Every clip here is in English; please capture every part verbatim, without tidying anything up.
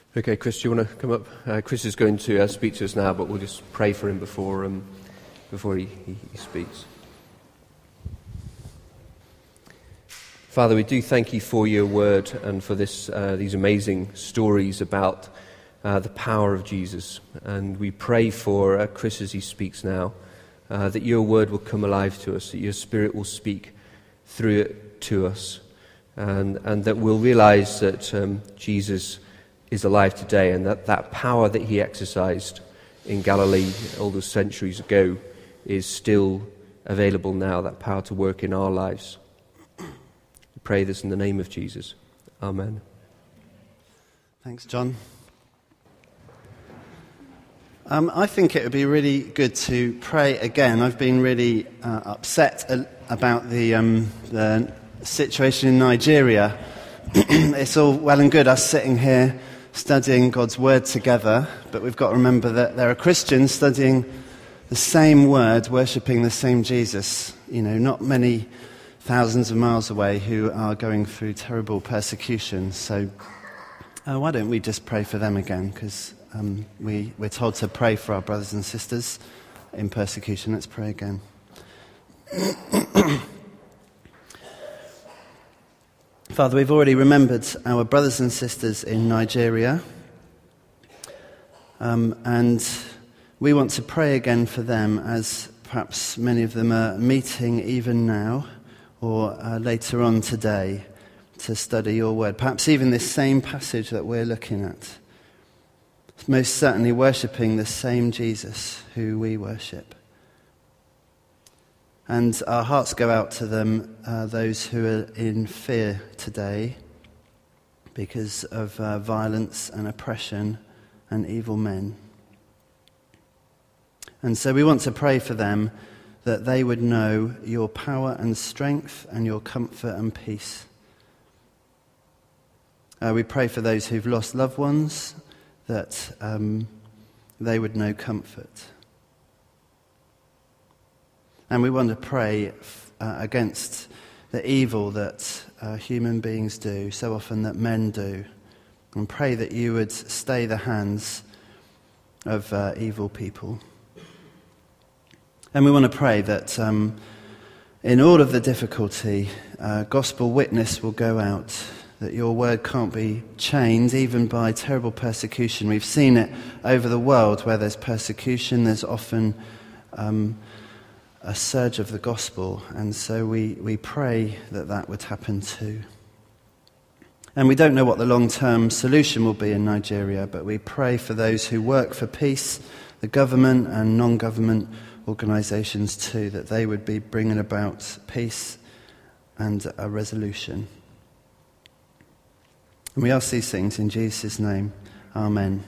Okay, Chris, do you want to come up? Uh, Chris is going to uh, speak to us now, but we'll just pray for him before um, before he, he, he speaks. Father, we do thank you for your word and for this uh, these amazing stories about uh, the power of Jesus. And we pray for uh, Chris as he speaks now, uh, that your word will come alive to us, that your spirit will speak through it to us, and, and that we'll realize that um, Jesus is alive today, and that that power that he exercised in Galilee all those centuries ago is still available now, that power to work in our lives. We pray this in the name of Jesus. Amen. Thanks, John. Um, I think it would be really good to pray again. I've been really uh, upset a- about the, um, the situation in Nigeria. It's all well and good us sitting here studying God's word together, but we've got to remember that there are Christians studying the same word, worshipping the same Jesus, you know, not many thousands of miles away, who are going through terrible persecution. So uh, why don't we just pray for them again, because um, we, we're told to pray for our brothers and sisters in persecution. Let's pray again. Father, we've already remembered our brothers and sisters in Nigeria, um, and we want to pray again for them, as perhaps many of them are meeting even now or uh, later on today to study your word. Perhaps even this same passage that we're looking at. Most certainly worshipping the same Jesus who we worship. And our hearts go out to them, uh, those who are in fear today because of uh, violence and oppression and evil men. And so we want to pray for them, that they would know your power and strength and your comfort and peace. Uh, we pray for those who've lost loved ones, that um, they would know comfort. And we want to pray uh, against the evil that uh, human beings do, so often that men do, and pray that you would stay the hands of uh, evil people. And we want to pray that um, in all of the difficulty, uh, gospel witness will go out, that your word can't be chained even by terrible persecution. We've seen it over the world where there's persecution, there's often Um, a surge of the gospel, and so we, we pray that that would happen too. And we don't know what the long-term solution will be in Nigeria, but we pray for those who work for peace, the government and non-government organisations too, that they would be bringing about peace and a resolution. And we ask these things in Jesus' name. Amen.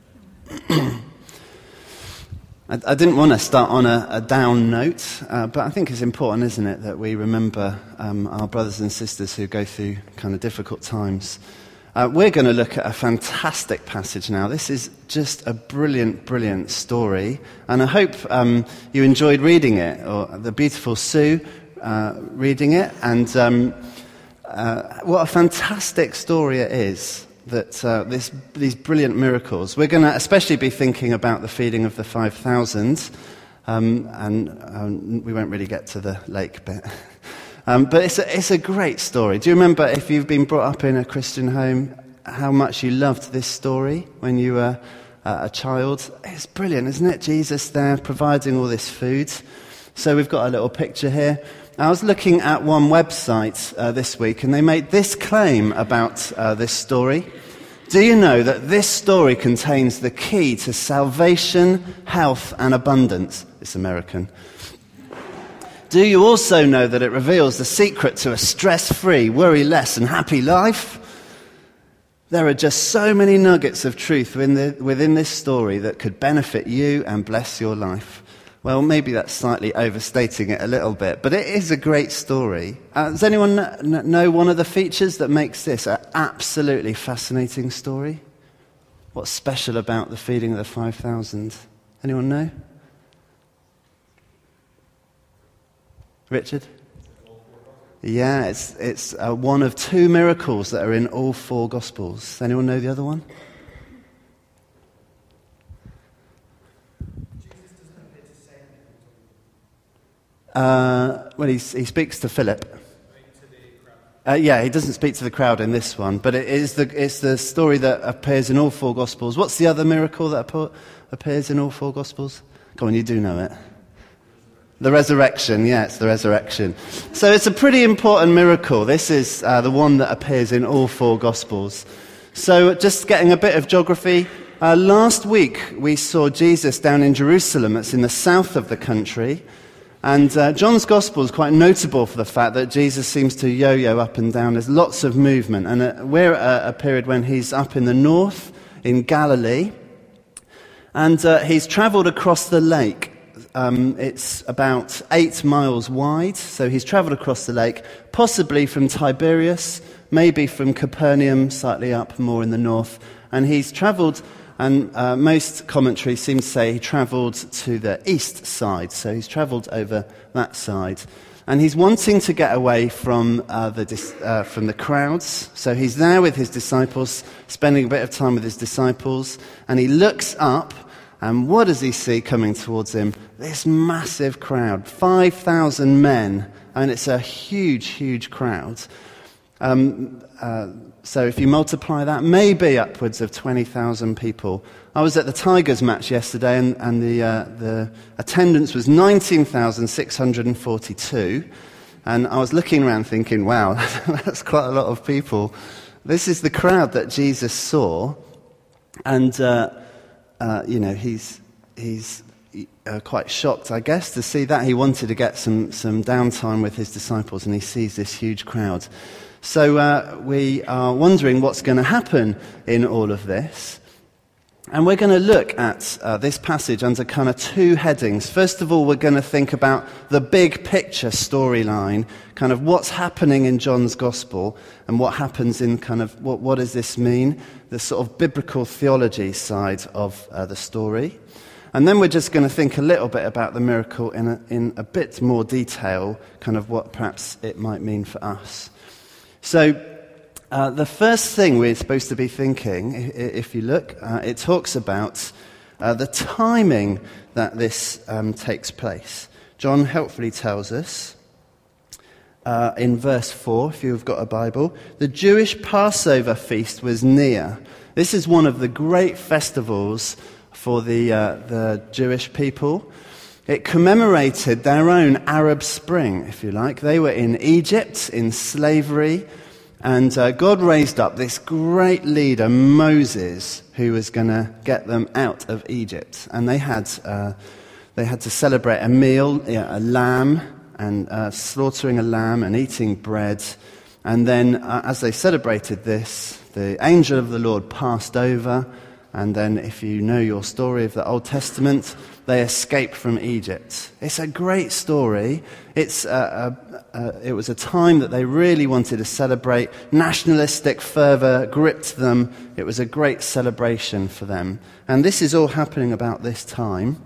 I didn't want to start on a, a down note, uh, but I think it's important, isn't it, that we remember um, our brothers and sisters who go through kind of difficult times. Uh, we're going to look at a fantastic passage now. This is just a brilliant, brilliant story, and I hope um, you enjoyed reading it, or the beautiful Sue uh, reading it, and um, uh, what a fantastic story it is. That uh, this, these brilliant miracles. We're going to especially be thinking about the feeding of the five thousand, um, and um, we won't really get to the lake bit. um, but it's a, it's a great story. Do you remember, if you've been brought up in a Christian home, how much you loved this story when you were uh, a child? It's brilliant, isn't it? Jesus there providing all this food. So we've got a little picture here. I was looking at one website uh, this week, and they made this claim about uh, this story. Do you know that this story contains the key to salvation, health, and abundance? It's American. Do you also know that it reveals the secret to a stress-free, worry-less, and happy life? There are just so many nuggets of truth within, the, within this story that could benefit you and bless your life. Well, maybe that's slightly overstating it a little bit, but it is a great story. Uh, does anyone kn- know one of the features that makes this an absolutely fascinating story? What's special about the feeding of the five thousand? Anyone know? Richard? Yeah, it's, it's uh, one of two miracles that are in all four Gospels. Anyone know the other one? Uh, well, he's, he speaks to Philip. Uh, yeah, he doesn't speak to the crowd in this one, but it is the, it's the story that appears in all four Gospels. What's the other miracle that appears in all four Gospels? Go on, you do know it. The resurrection, yeah, it's the resurrection. So it's a pretty important miracle. This is uh, the one that appears in all four Gospels. So just getting a bit of geography, uh, last week we saw Jesus down in Jerusalem. It's in the south of the country. And uh, John's Gospel is quite notable for the fact that Jesus seems to yo-yo up and down. There's lots of movement. And uh, we're at a period when he's up in the north, in Galilee. And uh, he's travelled across the lake. Um, it's about eight miles wide. So he's travelled across the lake, possibly from Tiberias, maybe from Capernaum, slightly up more in the north. And he's travelled... And uh, most commentaries seem to say he travelled to the east side, so he's travelled over that side. And he's wanting to get away from uh, the dis- uh, from the crowds, so he's there with his disciples, spending a bit of time with his disciples, and he looks up, and what does he see coming towards him? This massive crowd, five thousand men, and it's a huge, huge crowd. Um, uh, so if you multiply that, maybe upwards of twenty thousand people. I was at the Tigers match yesterday, and, and the, uh, the attendance was nineteen thousand six hundred forty-two. And I was looking around thinking, wow, that's quite a lot of people. This is the crowd that Jesus saw. And, uh, uh, you know, he's, he's uh, quite shocked, I guess, to see that. He wanted to get some, some downtime with his disciples, and he sees this huge crowd. So uh, we are wondering what's going to happen in all of this. And we're going to look at uh, this passage under kind of two headings. First of all, we're going to think about the big picture storyline, kind of what's happening in John's Gospel and what happens in kind of, what, what does this mean? The sort of biblical theology side of uh, the story. And then we're just going to think a little bit about the miracle in a, in a bit more detail, kind of what perhaps it might mean for us. So uh, the first thing we're supposed to be thinking, if you look, uh, it talks about uh, the timing that this um, takes place. John helpfully tells us uh, in verse four, if you've got a Bible, the Jewish Passover feast was near. This is one of the great festivals for the, uh, the Jewish people. It commemorated their own Arab Spring, if you like. They were in Egypt, in slavery, and uh, God raised up this great leader, Moses, who was going to get them out of Egypt. And they had uh, they had to celebrate a meal, yeah, a lamb, and uh, slaughtering a lamb and eating bread. And then uh, as they celebrated this, the angel of the Lord passed over. And then if you know your story of the Old Testament, they escape from Egypt. It's a great story. It's a, a, a, it was a time that they really wanted to celebrate. Nationalistic fervor gripped them. It was a great celebration for them. And this is all happening about this time.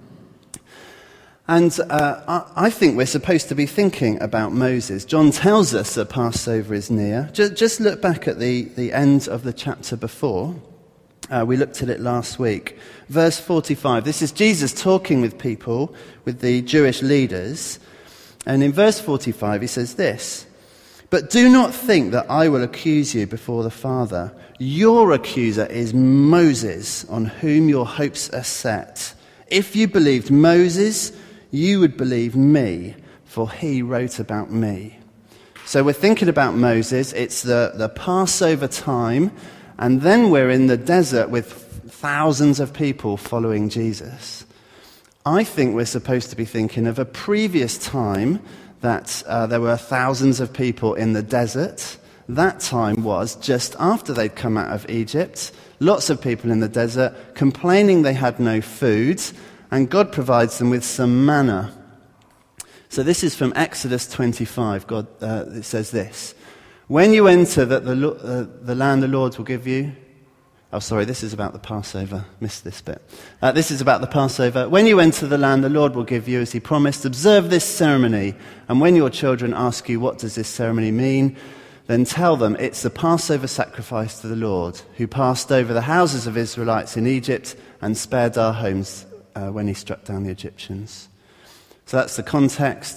And uh, I, I think we're supposed to be thinking about Moses. John tells us that Passover is near. Just, just look back at the, the end of the chapter before. Uh, we looked at it last week. Verse forty-five. This is Jesus talking with people, with the Jewish leaders. And in verse forty-five he says this, "But do not think that I will accuse you before the Father. Your accuser is Moses, on whom your hopes are set. If you believed Moses, you would believe me, for he wrote about me." So we're thinking about Moses. It's the, the Passover time. And then we're in the desert with thousands of people following Jesus. I think we're supposed to be thinking of a previous time that uh, there were thousands of people in the desert. That time was just after they'd come out of Egypt. Lots of people in the desert complaining they had no food, and God provides them with some manna. So this is from Exodus twenty-five. God uh, it says this. When you enter the, the, uh, the land the Lord will give you... Oh, sorry, this is about the Passover. Missed this bit. Uh, this is about the Passover. When you enter the land the Lord will give you, as he promised, observe this ceremony. And when your children ask you, what does this ceremony mean? Then tell them, it's the Passover sacrifice to the Lord, who passed over the houses of Israelites in Egypt and spared our homes uh, when he struck down the Egyptians. So that's the context.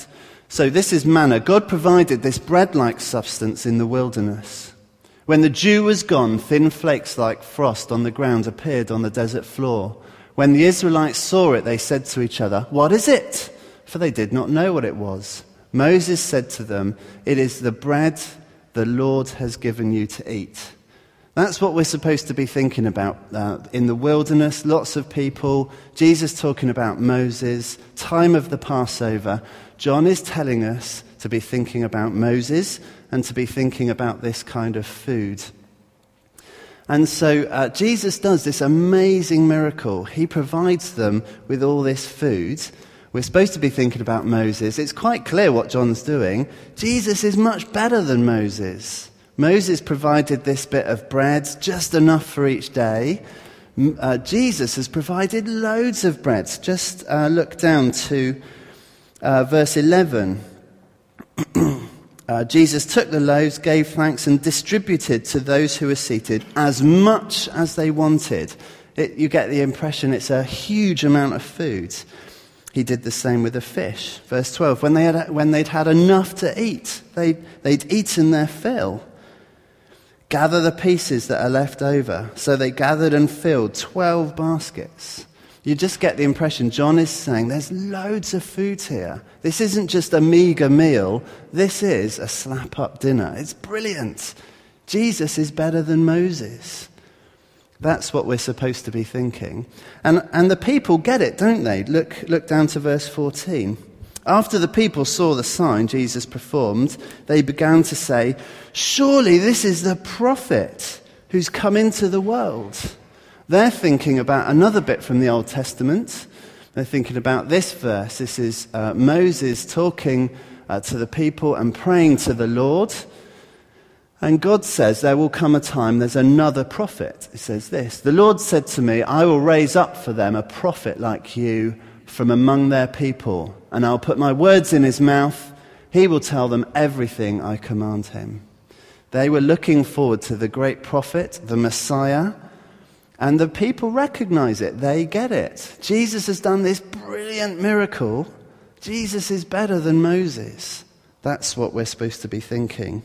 So this is manna. God provided this bread-like substance in the wilderness. When the dew was gone, thin flakes like frost on the ground appeared on the desert floor. When the Israelites saw it, they said to each other, "What is it?" For they did not know what it was. Moses said to them, "It is the bread the Lord has given you to eat." That's what we're supposed to be thinking about. Uh, in the wilderness, lots of people, Jesus talking about Moses, time of the Passover. John is telling us to be thinking about Moses and to be thinking about this kind of food. And so uh, Jesus does this amazing miracle. He provides them with all this food. We're supposed to be thinking about Moses. It's quite clear what John's doing. Jesus is much better than Moses. Moses provided this bit of bread, just enough for each day. Uh, Jesus has provided loads of bread. Just uh, look down to uh, verse eleven. uh, Jesus took the loaves, gave thanks, and distributed to those who were seated as much as they wanted. It, you get the impression it's a huge amount of food. He did the same with the fish. Verse twelve, when, they had, when they'd had enough to eat, they'd, they'd eaten their fill. Gather the pieces that are left over. So they gathered and filled twelve baskets. You just get the impression John is saying there's loads of food here. This isn't just a meager meal. This is a slap-up dinner. It's brilliant. Jesus is better than Moses. That's what we're supposed to be thinking. And, and the people get it, don't they? Look, look down to verse fourteen. After the people saw the sign Jesus performed, they began to say, "Surely this is the prophet who's come into the world." They're thinking about another bit from the Old Testament. They're thinking about this verse. This is uh, Moses talking uh, to the people and praying to the Lord. And God says, there will come a time, there's another prophet. He says this, "The Lord said to me, I will raise up for them a prophet like you from among their people, and I'll put my words in his mouth. He will tell them everything I command him." They were looking forward to the great prophet, the Messiah, and the people recognize it. They get it. Jesus has done this brilliant miracle. Jesus is better than Moses. That's what we're supposed to be thinking.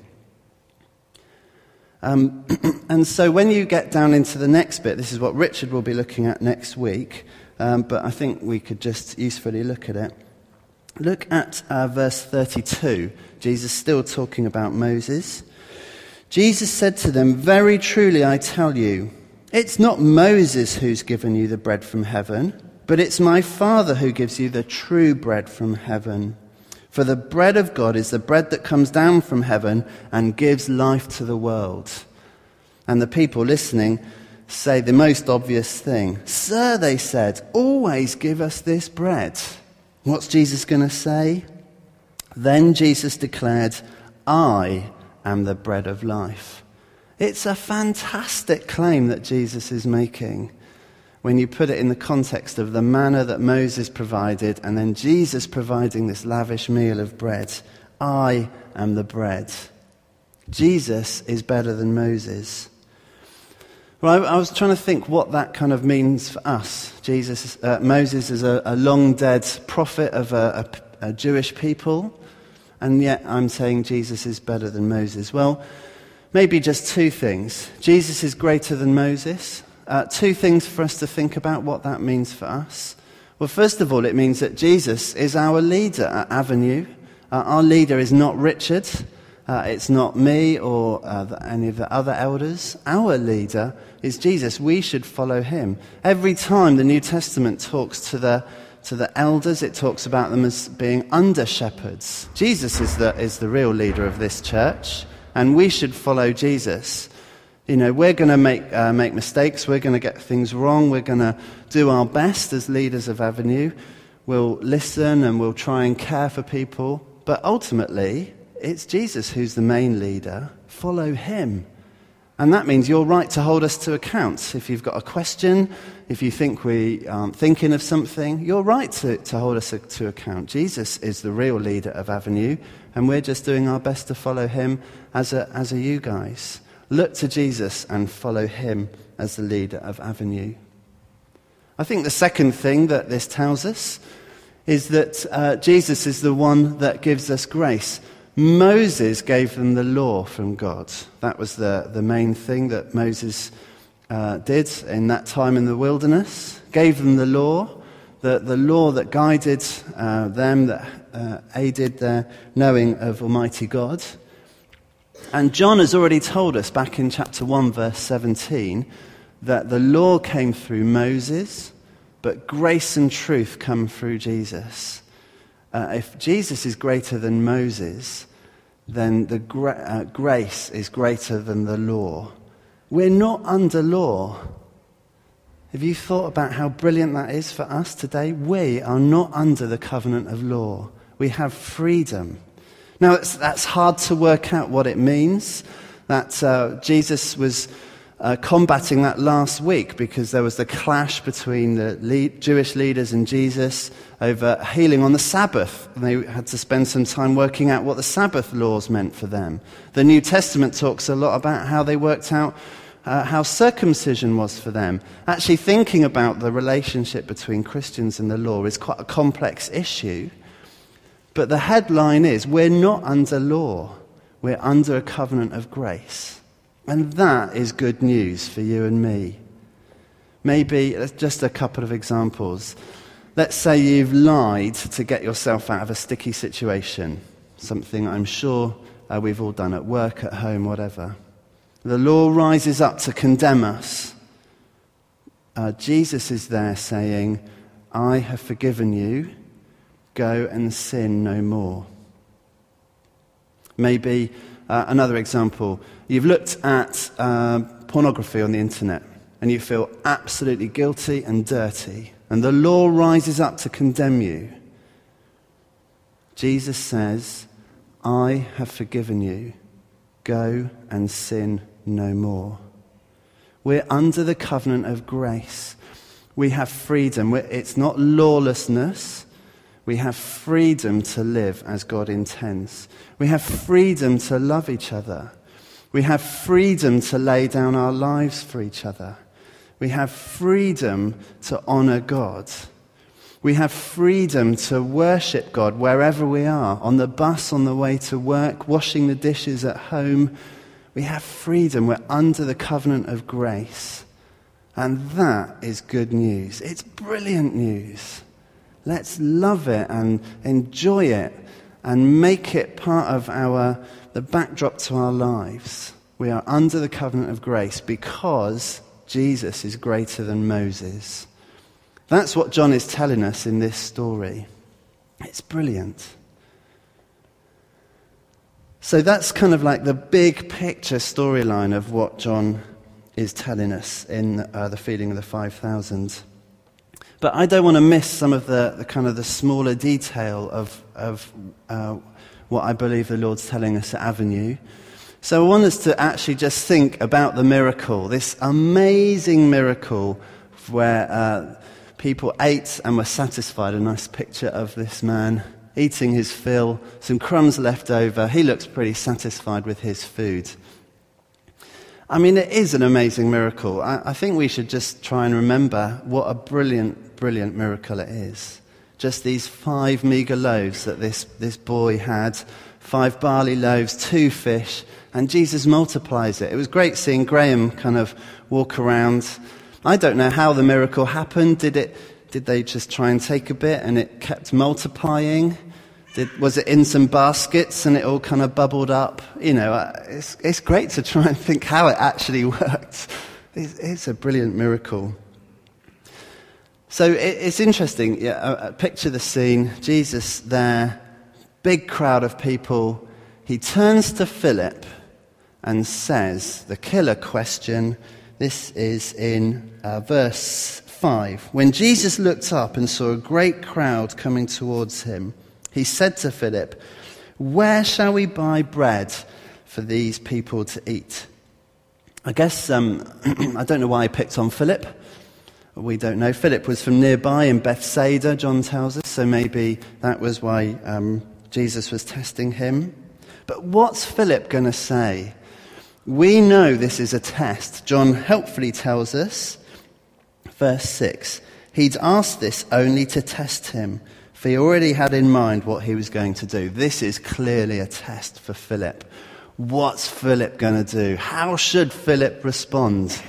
Um, and so when you get down into the next bit, this is what Richard will be looking at next week, um, but I think we could just usefully look at it. Look at uh, verse thirty-two. Jesus still talking about Moses. Jesus said to them, "Very truly I tell you, it's not Moses who's given you the bread from heaven, but it's my Father who gives you the true bread from heaven. For the bread of God is the bread that comes down from heaven and gives life to the world." And the people listening say the most obvious thing. "Sir," they said, "always give us this bread." What's Jesus going to say? Then Jesus declared, "I am the bread of life." It's a fantastic claim that Jesus is making when you put it in the context of the manna that Moses provided and then Jesus providing this lavish meal of bread. I am the bread. Jesus is better than Moses. Well, I, I was trying to think what that kind of means for us. Jesus, uh, Moses is a, a long-dead prophet of a, a, a Jewish people, and yet I'm saying Jesus is better than Moses. Well, maybe just two things. Jesus is greater than Moses. Uh, two things for us to think about what that means for us. Well, first of all, it means that Jesus is our leader at Avenue. Uh, our leader is not Richard. Uh, it's not me or uh, the, any of the other elders. Our leader is Jesus. We should follow him. Every time the New Testament talks to the to the elders, it talks about them as being under shepherds. Jesus is the is the real leader of this church, and we should follow Jesus. You know, we're going to make uh, make mistakes. We're going to get things wrong. We're going to do our best as leaders of Avenue. We'll listen and we'll try and care for people. But ultimately, it's Jesus who's the main leader. Follow him. And that means you're right to hold us to account. If you've got a question, if you think we aren't thinking of something, you're right to, to hold us to account. Jesus is the real leader of Avenue, and we're just doing our best to follow him as a, as are you guys. Look to Jesus and follow him as the leader of Avenue. I think the second thing that this tells us is that uh, Jesus is the one that gives us grace. Moses gave them the law from God. That was the, the main thing that Moses uh, did in that time in the wilderness. Gave them the law, the, the law that guided uh, them, that uh, aided their knowing of Almighty God. And John has already told us back in chapter one, verse seventeen, that the law came through Moses, but grace and truth come through Jesus. Uh, if Jesus is greater than Moses, then the gra- uh, grace is greater than the law. We're not under law. Have you thought about how brilliant that is for us today? We are not under the covenant of law. We have freedom. Now, it's, that's hard to work out what it means. That uh, Jesus was uh, combating that last week because there was the clash between the lead, Jewish leaders and Jesus over healing on the Sabbath. And they had to spend some time working out what the Sabbath laws meant for them. The New Testament talks a lot about how they worked out uh, how circumcision was for them. Actually, thinking about the relationship between Christians and the law is quite a complex issue. But the headline is, we're not under law. We're under a covenant of grace. And that is good news for you and me. Maybe, just a couple of examples. Let's say you've lied to get yourself out of a sticky situation. Something I'm sure uh, we've all done at work, at home, whatever. The law rises up to condemn us. Uh, Jesus is there saying, I have forgiven you. Go and sin no more. Maybe uh, another example. You've looked at uh, pornography on the internet and you feel absolutely guilty and dirty. And the law rises up to condemn you. Jesus says, I have forgiven you. Go and sin no more. We're under the covenant of grace. We have freedom. We're, it's not lawlessness. We have freedom to live as God intends. We have freedom to love each other. We have freedom to lay down our lives for each other. We have freedom to honor God. We have freedom to worship God wherever we are, on the bus, on the way to work, washing the dishes at home. We have freedom. We're under the covenant of grace. And that is good news. It's brilliant news. Let's love it and enjoy it and make it part of our the backdrop to our lives. We are under the covenant of grace because Jesus is greater than Moses. That's what John is telling us in this story. It's brilliant. So that's kind of like the big picture storyline of what John is telling us in uh, the feeding of the five thousand. But I don't want to miss some of the, the kind of the smaller detail of, of uh, what I believe the Lord's telling us at Avenue. So I want us to actually just think about the miracle, this amazing miracle where uh, people ate and were satisfied. A nice picture of this man eating his fill, some crumbs left over. He looks pretty satisfied with his food. I mean, it is an amazing miracle. I, I think we should just try and remember what a brilliant, brilliant miracle it is. Just these five meager loaves that this, this boy had, five barley loaves, two fish, and Jesus multiplies it. It was great seeing Graham kind of walk around. I don't know how the miracle happened. Did it? Did they just try and take a bit and it kept multiplying? Did, was it in some baskets and it all kind of bubbled up? You know, it's, it's great to try and think how it actually worked. It's, it's a brilliant miracle. So it, it's interesting. Yeah, uh, picture the scene. Jesus there, big crowd of people. He turns to Philip and says the killer question. This is in uh, verse five. When Jesus looked up and saw a great crowd coming towards him, he said to Philip, where shall we buy bread for these people to eat? I guess, um, I don't know why I picked on Philip. We don't know. Philip was from nearby in Bethsaida, John tells us, so maybe that was why um, Jesus was testing him. But what's Philip going to say? We know this is a test. John helpfully tells us, verse six, he'd asked this only to test him, He already had in mind what he was going to do. This is clearly a test for Philip. What's Philip going to do? How should Philip respond?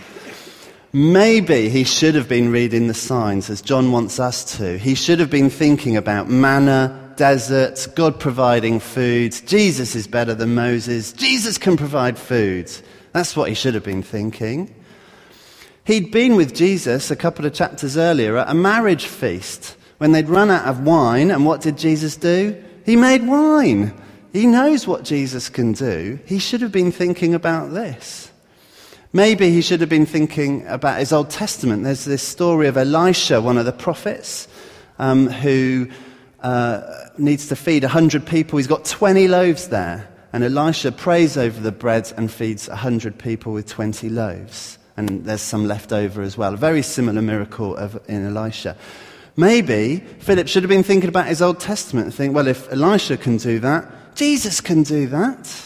Maybe he should have been reading the signs, as John wants us to. He should have been thinking about manna, deserts, God providing food. Jesus is better than Moses. Jesus can provide food. That's what he should have been thinking. He'd been with Jesus a couple of chapters earlier at a marriage feast when they'd run out of wine. And what did Jesus do? He made wine. He knows what Jesus can do. He should have been thinking about this. Maybe he should have been thinking about his Old Testament. There's this story of Elisha, one of the prophets, um, who uh, needs to feed one hundred people. He's got twenty loaves there. And Elisha prays over the bread and feeds one hundred people with twenty loaves. And there's some left over as well. A very similar miracle of, in Elisha. Maybe Philip should have been thinking about his Old Testament and think, well, if Elisha can do that, Jesus can do that.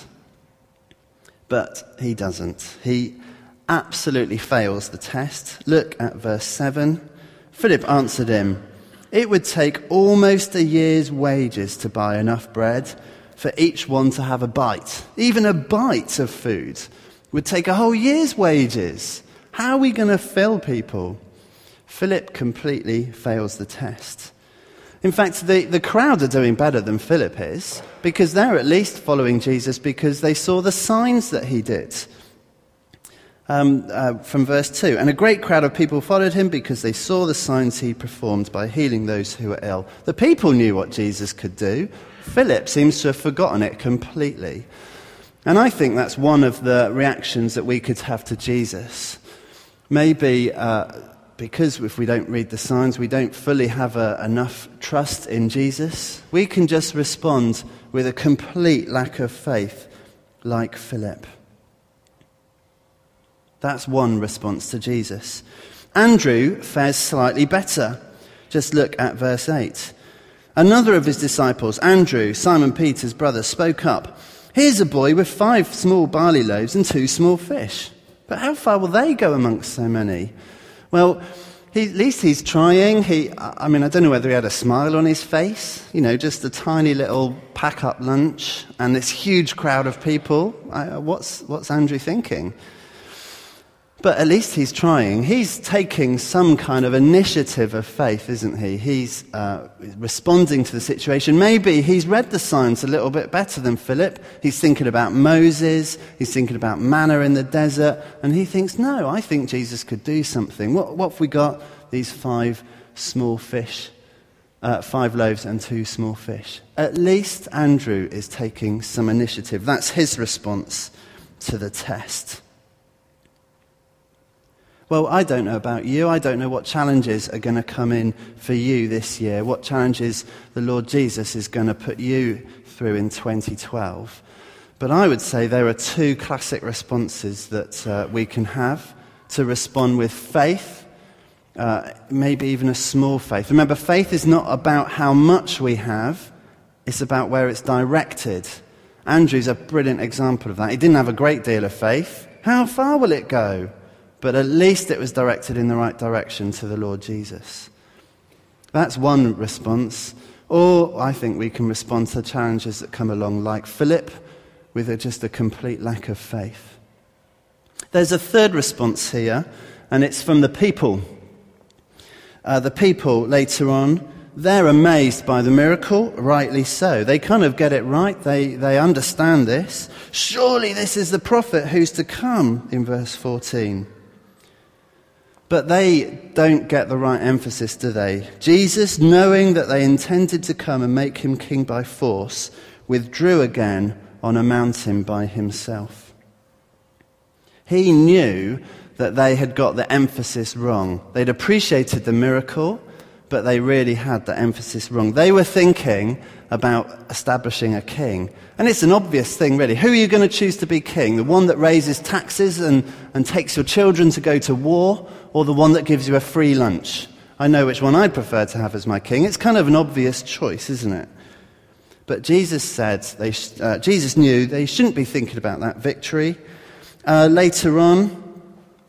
But he doesn't. He absolutely fails the test. Look at verse seven. Philip answered him, "It would take almost a year's wages to buy enough bread for each one to have a bite. Even a bite of food would take a whole year's wages. How are we going to fill people?" Philip completely fails the test. In fact, the, the crowd are doing better than Philip is, because they're at least following Jesus because they saw the signs that he did. Um, uh, from verse two, "And a great crowd of people followed him because they saw the signs he performed by healing those who were ill." The people knew what Jesus could do. Philip seems to have forgotten it completely. And I think that's one of the reactions that we could have to Jesus. Maybe uh, because if we don't read the signs, we don't fully have a, enough trust in Jesus. We can just respond with a complete lack of faith like Philip. That's one response to Jesus. Andrew fares slightly better. Just look at verse eight. "Another of his disciples, Andrew, Simon Peter's brother, spoke up. 'Here's a boy with five small barley loaves and two small fish. But how far will they go amongst so many?' Well, he, at least he's trying. He, I mean, I don't know whether he had a smile on his face. You know, just a tiny little pack-up lunch and this huge crowd of people. I, what's, what's Andrew thinking? But at least he's trying. He's taking some kind of initiative of faith, isn't he? He's uh, responding to the situation. Maybe he's read the signs a little bit better than Philip. He's thinking about Moses. He's thinking about manna in the desert. And he thinks, no, I think Jesus could do something. What, what have we got? These five small fish, uh, five loaves and two small fish. At least Andrew is taking some initiative. That's his response to the test. Well, I don't know about you. I don't know what challenges are going to come in for you this year, what challenges the Lord Jesus is going to put you through in twenty twelve. But I would say there are two classic responses that uh, we can have to respond with faith, uh, maybe even a small faith. Remember, faith is not about how much we have, it's about where it's directed. Andrew's a brilliant example of that. He didn't have a great deal of faith. How far will it go? But at least it was directed in the right direction to the Lord Jesus. That's one response. Or I think we can respond to challenges that come along like Philip, with a, just a complete lack of faith. There's a third response here, and it's from the people. Uh, the people later on, they're amazed by the miracle, rightly so. They kind of get it right. They, they understand this. Surely this is the prophet who's to come, in verse fourteen. But they don't get the right emphasis, do they? Jesus, knowing that they intended to come and make him king by force, withdrew again on a mountain by himself. He knew that they had got the emphasis wrong. They'd appreciated the miracle, but they really had the emphasis wrong. They were thinking about establishing a king. And it's an obvious thing, really. Who are you going to choose to be king? The one that raises taxes and, and takes your children to go to war, or the one that gives you a free lunch? I know which one I'd prefer to have as my king. It's kind of an obvious choice, isn't it? But Jesus said, they sh- uh, Jesus knew they shouldn't be thinking about that victory. Uh, later on,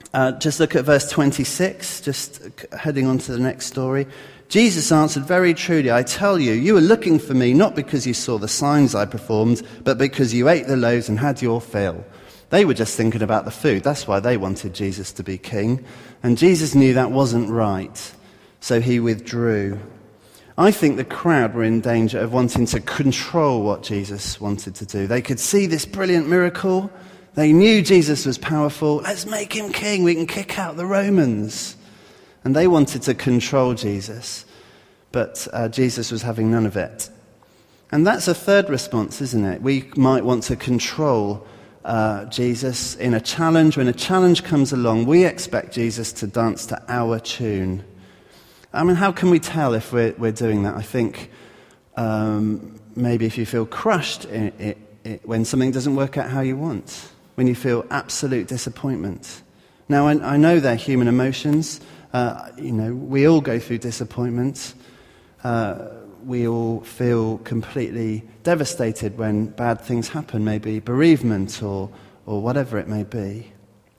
Uh, just look at verse twenty-six, just heading on to the next story. Jesus answered, "Very truly, I tell you, you were looking for me not because you saw the signs I performed, but because you ate the loaves and had your fill." They were just thinking about the food. That's why they wanted Jesus to be king. And Jesus knew that wasn't right, so he withdrew. I think the crowd were in danger of wanting to control what Jesus wanted to do. They could see this brilliant miracle. They knew Jesus was powerful. Let's make him king. We can kick out the Romans. And they wanted to control Jesus. But uh, Jesus was having none of it. And that's a third response, isn't it? We might want to control uh, Jesus in a challenge. When a challenge comes along, we expect Jesus to dance to our tune. I mean, how can we tell if we're, we're doing that? I think um, maybe if you feel crushed in, in, in, when something doesn't work out how you want, when you feel absolute disappointment. Now, I, I know they're human emotions. Uh, you know, we all go through disappointment. Uh, we all feel completely devastated when bad things happen, maybe bereavement or, or whatever it may be.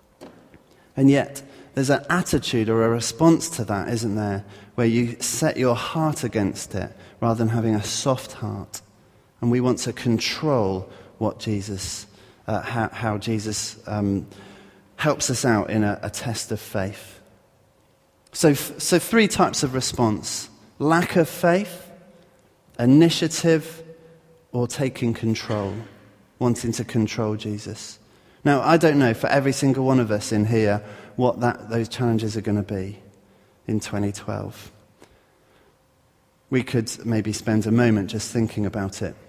And yet, there's an attitude or a response to that, isn't there, where you set your heart against it rather than having a soft heart. And we want to control what Jesus, uh, how, how Jesus um, helps us out in a, a test of faith. So, so three types of response: lack of faith, initiative, or taking control, wanting to control Jesus. Now, I don't know for every single one of us in here what that those challenges are going to be in twenty twelve. We could maybe spend a moment just thinking about it.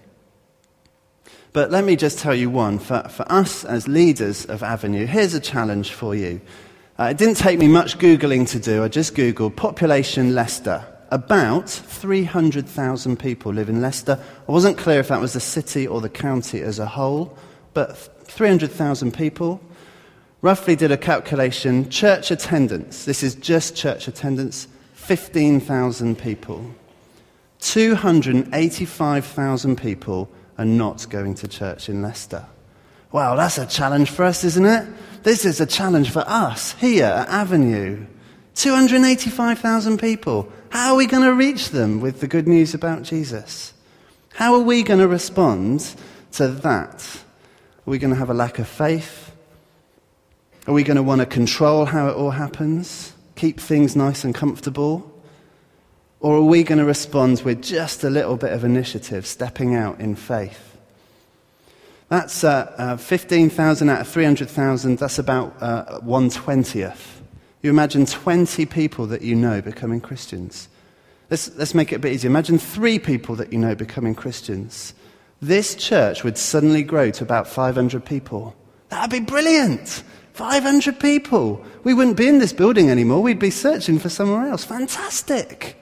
But let me just tell you one. For, for us as leaders of Avenue, here's a challenge for you. Uh, it didn't take me much Googling to do. I just Googled population Leicester. About three hundred thousand people live in Leicester. I wasn't clear if that was the city or the county as a whole, but three hundred thousand people. Roughly did a calculation. Church attendance, this is just church attendance, fifteen thousand people. two hundred eighty-five thousand people are not going to church in Leicester. Wow, that's a challenge for us, isn't it? This is a challenge for us here at Avenue. two hundred eighty-five thousand people. How are we going to reach them with the good news about Jesus? How are we going to respond to that? Are we going to have a lack of faith? Are we going to want to control how it all happens? Keep things nice and comfortable? Or are we going to respond with just a little bit of initiative, stepping out in faith? That's uh, uh, fifteen thousand out of three hundred thousand. That's about uh, one twentieth. You imagine twenty people that you know becoming Christians. Let's, let's make it a bit easier. Imagine three people that you know becoming Christians. This church would suddenly grow to about five hundred people. That would be brilliant. five hundred people. We wouldn't be in this building anymore. We'd be searching for somewhere else. Fantastic.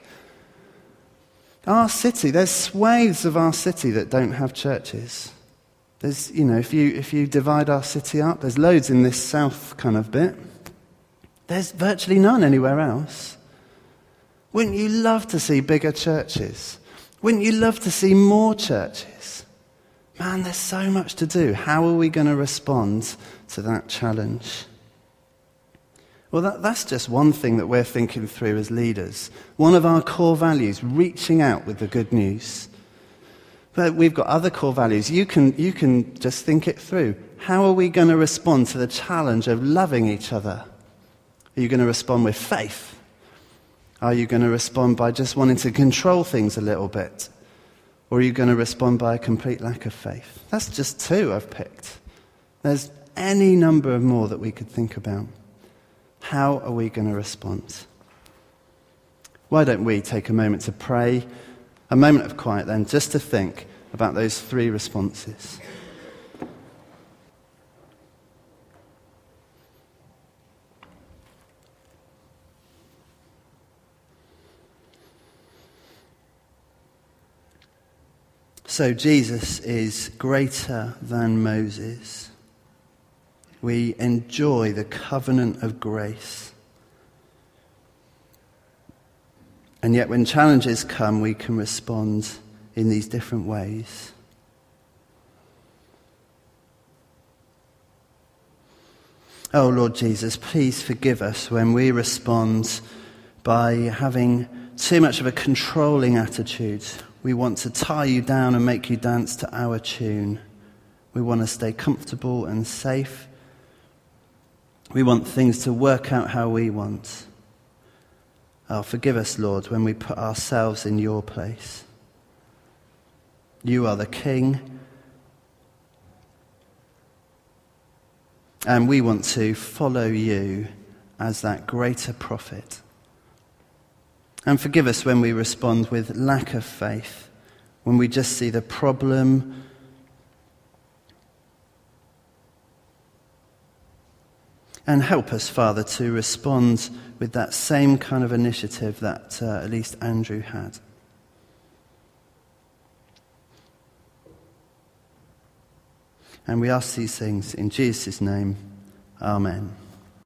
Our city, there's swathes of our city that don't have churches. There's, you know, if you if you divide our city up, there's loads in this south kind of bit. There's virtually none anywhere else. Wouldn't you love to see bigger churches? Wouldn't you love to see more churches? Man, there's so much to do. How are we going to respond to that challenge? Well, that, that's just one thing that we're thinking through as leaders. One of our core values, reaching out with the good news. But we've got other core values. You can, you can just think it through. How are we going to respond to the challenge of loving each other? Are you going to respond with faith? Are you going to respond by just wanting to control things a little bit? Or are you going to respond by a complete lack of faith? That's just two I've picked. There's any number of more that we could think about. How are we going to respond? Why don't we take a moment to pray, a moment of quiet then, just to think about those three responses. So Jesus is greater than Moses. We enjoy the covenant of grace. And yet when challenges come, we can respond in these different ways. Oh, Lord Jesus, please forgive us when we respond by having too much of a controlling attitude. We want to tie you down and make you dance to our tune. We want to stay comfortable and safe. We want things to work out how we want. Oh, forgive us, Lord, when we put ourselves in your place. You are the King. And we want to follow you as that greater prophet. And forgive us when we respond with lack of faith, when we just see the problem. And help us, Father, to respond with that same kind of initiative that uh, at least Andrew had. And we ask these things in Jesus' name. Amen.